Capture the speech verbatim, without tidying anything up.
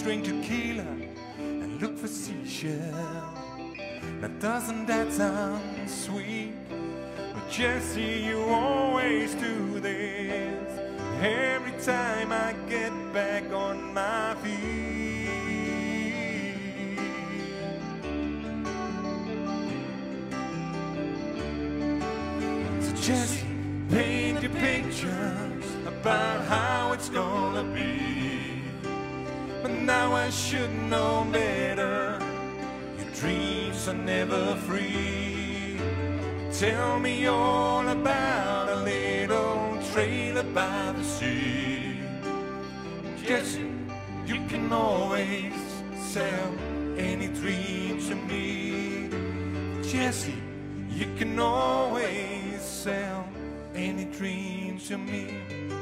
drink tequila and look for seashells. Now doesn't that sound sweet? But Jesse, you always do this every time I get back on my feet. So Jesse, paint your pictures about how it's gonna be. But now I should know better. Your dreams are never free. Tell me all about a little trailer by the sea. Jesse, you can always sell any dream to me. Jesse, you can always sell any dream to me.